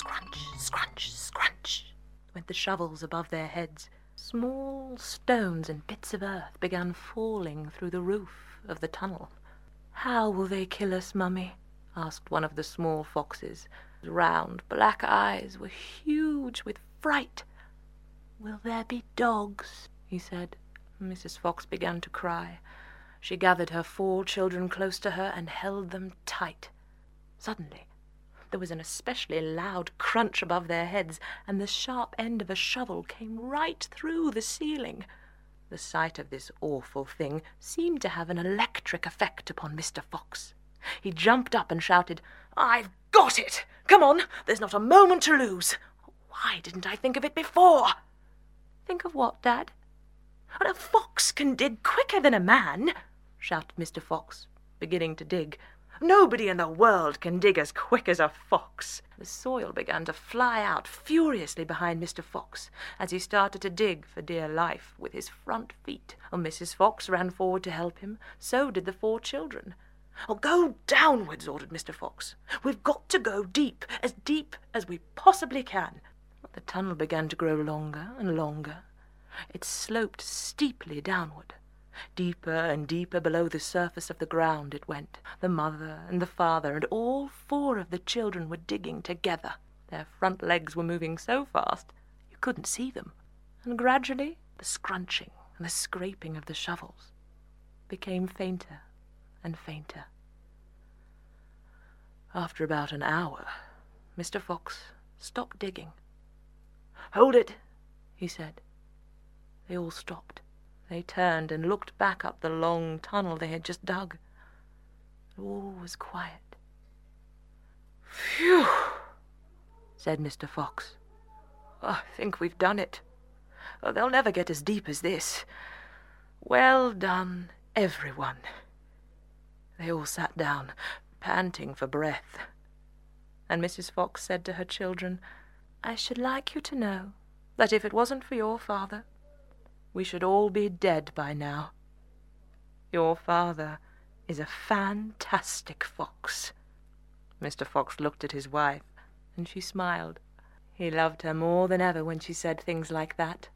Scrunch, scrunch, scrunch, went the shovels above their heads. Small stones and bits of earth began falling through the roof of the tunnel. "How will they kill us, Mummy?" asked one of the small foxes. His round black eyes were huge with fright. "Will there be dogs?" he said. Mrs. Fox began to cry. She gathered her 4 children close to her and held them tight. Suddenly, there was an especially loud crunch above their heads, and the sharp end of a shovel came right through the ceiling. The sight of this awful thing seemed to have an electric effect upon Mr. Fox. He jumped up and shouted, "I've got it! Come on, there's not a moment to lose! Why didn't I think of it before?" "Think of what, Dad?" "A fox can dig quicker than a man," shouted Mr. Fox, beginning to dig. "Nobody in the world can dig as quick as a fox." The soil began to fly out furiously behind Mr. Fox as he started to dig for dear life with his front feet. Mrs. Fox ran forward to help him. So did the 4 children. "Go downwards," ordered Mr. Fox. "We've got to go deep as we possibly can." The tunnel began to grow longer and longer. It sloped steeply downward. Deeper and deeper below the surface of the ground it went. The mother and the father and all 4 of the children were digging together. Their front legs were moving so fast you couldn't see them. And gradually the scrunching and the scraping of the shovels became fainter and fainter. After about an hour, Mr. Fox stopped digging. "Hold it," he said. They all stopped. They turned and looked back up the long tunnel they had just dug. All was quiet. "Phew," said Mr. Fox. "I think we've done it. They'll never get as deep as this. Well done, everyone." They all sat down, panting for breath. And Mrs. Fox said to her children, "I should like you to know that if it wasn't for your father, we should all be dead by now. Your father is a fantastic fox." Mr. Fox looked at his wife, and she smiled. He loved her more than ever when she said things like that.